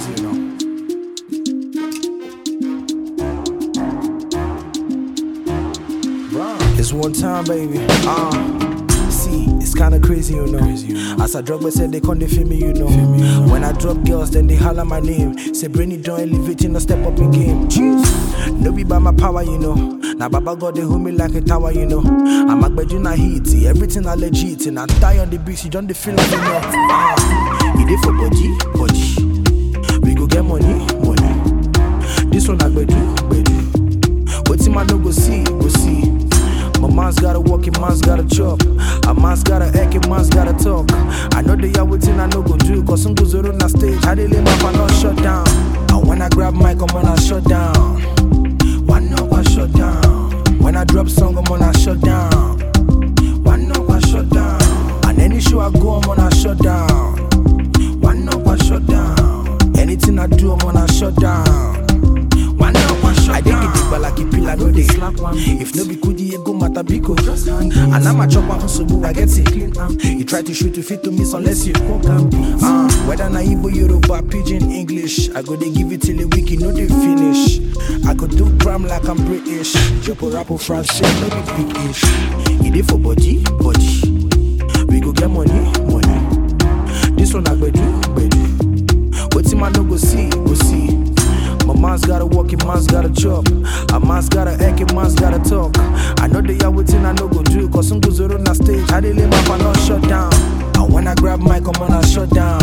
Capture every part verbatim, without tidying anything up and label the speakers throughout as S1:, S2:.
S1: crazy, you know. It's one time, baby. Uh, see, it's kinda crazy, you know. As I drop, they said they can't feel me, you know. When I drop girls, then they holler my name. Say, Brainy, don't elevate, no step up in game. Jeez. No be by my power, you know. Now Baba God, they hold me like a tower, you know. I'm a bed, you not heat, everything I legit. And I die on the beach, you don't the feel like, you know. Uh, you did for body, body. We go get money, money. This one I bedu, bedu. What's in my no go see, go see. My man's gotta walk, your man's gotta chop. A man's gotta act, your man's gotta talk. I know they are waiting, I know go do. Cause some goes on the stage, how they lay my fan not shut down. And when I grab mic, I'm on a shut down. One up, I shut down. When I drop song, I'm on a shut down. One up, I shut down. And any show I go, I'm on a shut down. One up, I shut down. Anything I do, I'm on a shut down. One up, I shut down. I think it but like a pillar, no they slap one. If no be good, you go matabiko. And I'm a chopper, so I get it. You try to shoot to fit to me, so unless you come. Uh, whether na Igbo, Yoruba, Pidgin, English, I go they give it till the week, you know they finish. I could do gram like I'm British. Jopo rapo France, no be big ish. It is for body, body. We go get money, money. This one I go do, bedu. What's in my no go see, go see. My man's gotta walk, your man's gotta chop. A man's gotta act, your man's gotta talk. I know they are waiting, I know go do. Cause some goes on the stage, how they lay my fan not shut down. And when I grab mic, I'm on a shut down.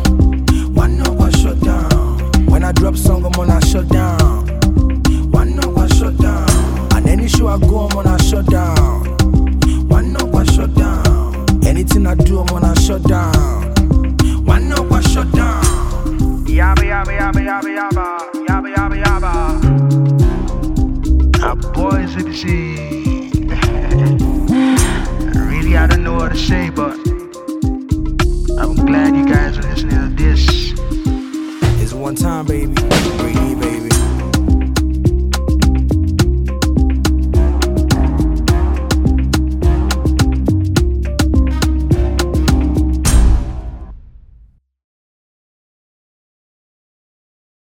S1: One up, I shut down. When I drop song, I'm on a shut down. One up, I shut down. And any show I go, I'm on a shut down. One up, I shut down. Anything I do, I'm on a shut down. One up, I shut down. Yabba, yabba, yabba, yabba, yabba. Yabba, yabba, yabba. Our boys in the scene. Really, I don't know what to say, but I'm glad you guys are listening to this. It's one time, baby.